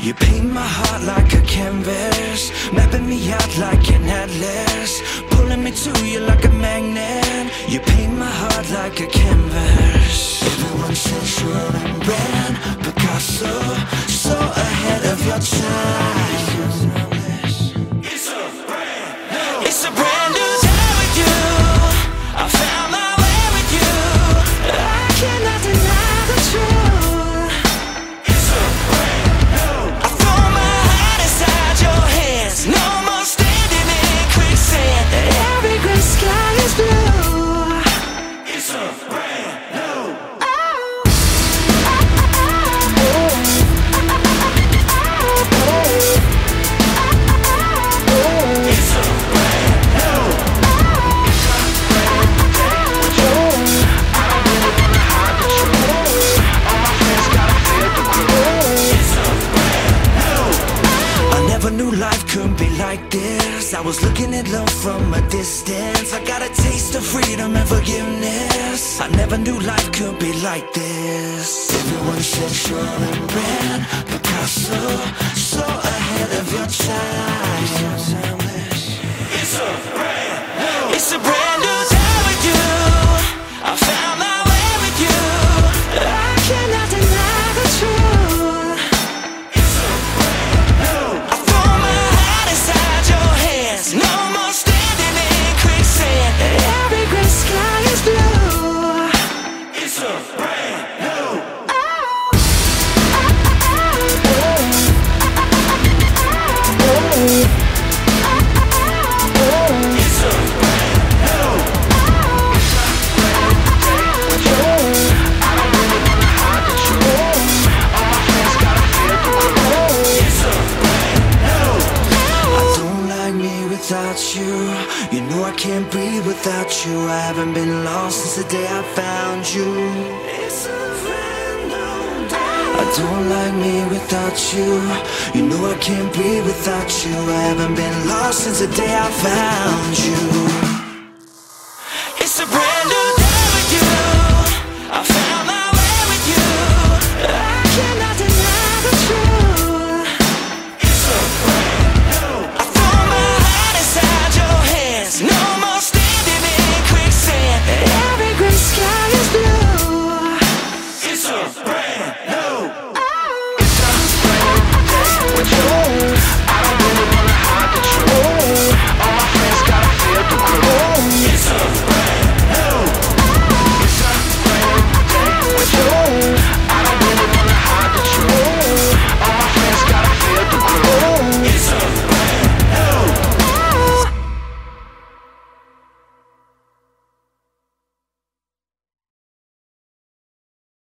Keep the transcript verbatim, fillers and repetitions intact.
You paint my heart like a canvas, mapping me out like an atlas, pulling me to you like a magnet. You paint my heart like a canvas. Everyone says you're a brand Picasso, so ahead of your time. It's a brand new, it's a brand new day with you. I found my way with you. I cannot deny the truth. No more standing in quicksand. Every gray sky is blue. It's a brand new. Oh. It's a brand new. I don't really wanna hide the truth. All my friends gotta feel the groove. It's a brand new. I never knew life could be like this. I was looking at love from a distance. I got a taste of freedom and forgiveness. I never knew life could be like this. Everyone says you're a brand Picasso, so ahead of your time. It's a brand new, it's a brand new day with you. I found my way with you. I cannot deny the truth. It's a brand new. I throw my heart inside your hands. No more standing in quicksand. Every gray sky is blue. It's a brand new. It's a brand new. I don't really wanna hide the truth. All my friends gotta feel the groove. It's a brand new. I don't like me without you. You know I can't breathe without you. I haven't been lost since the day I found you. It's a brand new day. I don't like me without you. You know I can't breathe without you. I haven't been lost since the day I found you. It's a brand new day with you. I found my way with you. I cannot deny the truth. It's a brand new. I throw my heart inside your hands. No more standing in quicksand. Every gray sky is blue. It's a brand new. It's a brand new day with you.